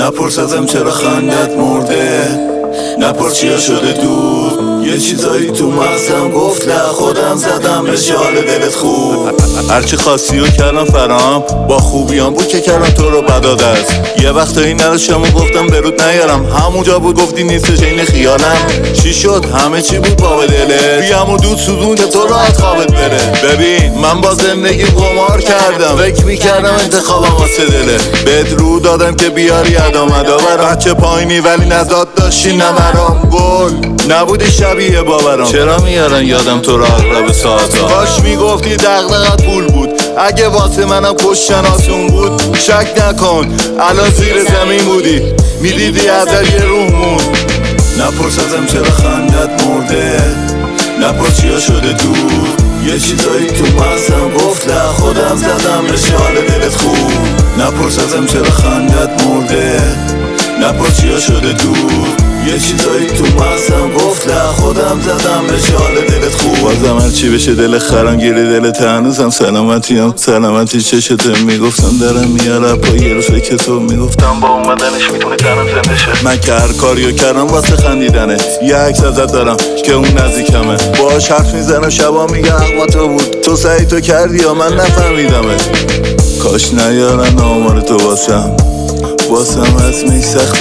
نپرس ازم چرا خندت مرده، نپرس چیا شده دور. یه چیزایی تو مغزم گفت نه خودم زدم بهش حال دلت خوب. هرچی خواستی و کردم فرام، با خوبیام بود که کردم تو رو بداد است. یه وقتایی نداشتم و گفتم برود نیارم، همونجا بود گفتی نیستش این خیالم. چی شد همه چی بود باب دله، بیام و دود سوزون که تو راحت خوابت بره. ببین من با زندگی قمار کردم، فکر میکردم انتخابم واسه دله. بهت رو دادم که بیاری ادامدا برام، بچه پایینی ولی نزاد داشتی نمرام. گل نبودی شبیه باورام، چرا میارن یادم تو را اغلب ساعتا. کاش میگفتی دغدغت پول بود، اگه واسه منم کشتن آسون بود. شک نکن الان زیر زمین بودی، میدیدی ازت یه روح مون. نپرس ازم چرا خندت مرده، نپرس چیا شده دور. یه چیزایی تو مغزم گفت نه خودم زدم بهش حال دلت خوب. نپرس ازم چرا خندت مرده، نپرس چیا شده دور. یه چیزایی تو مغزم گفت نه خودم زدم بهش حال دلت خوب. بازم هرچی بشه دل خرم گیری دلت، هنوزم سلامتیم سلامتی چشته. میگفتم دارم میاره پا یه روز که تو میگفتم با اومدنش میتونه تنم زنده شه. من که هر کاریو کردم واسه خندیدنه، یه عکس ازت دارم که اون نزدیکمه. باهاش حرف میزنم شبا میگه حق با تو بود، تو سعی تو کردی یا من نفهمیدمه. کاش نیارن آمار تو واسم اسمش سخت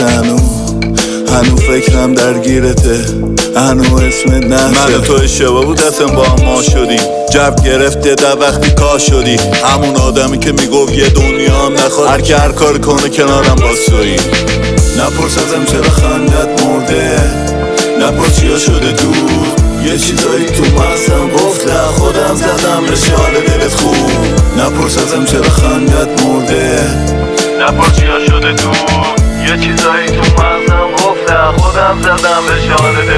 هنو فکرم درگیرته، هنو اسمت نشه. من و تو اشتباه بود اصلا با هم ما شدیم، جب گرفته در وقتی کا شدی. همون آدمی که میگفت یه دنیا هم نخواد، هر که هر کار کنه کنارم باسویی. نپرس ازم چرا خندت مرده، نپرس چیا شده دور. یه چیزایی تو مغزم گفت نه خودم زدم بهش حال دلت خوب. نپرس ازم چرا خندت مرده، نپرس چیا شده دور. یه چیزایی تو مغزم گفت نه خودم زدم بهش حال دلت خوب.